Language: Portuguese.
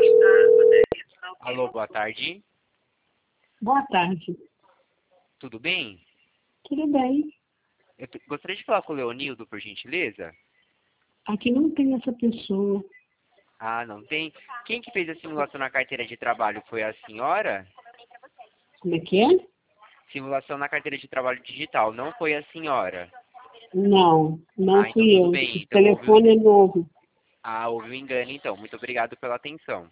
Alô, boa tarde. Boa tarde. Tudo bem? Tudo bem? Gostaria de falar com o Leonildo, por gentileza? Aqui não tem essa pessoa. Ah, não tem? Quem que fez a simulação na carteira de trabalho? Foi a senhora? Como é que é? Simulação na carteira de trabalho digital, não foi a senhora? Não Então fui tudo eu. bem. O telefone é novo. Houve um engano então. Muito obrigado pela atenção.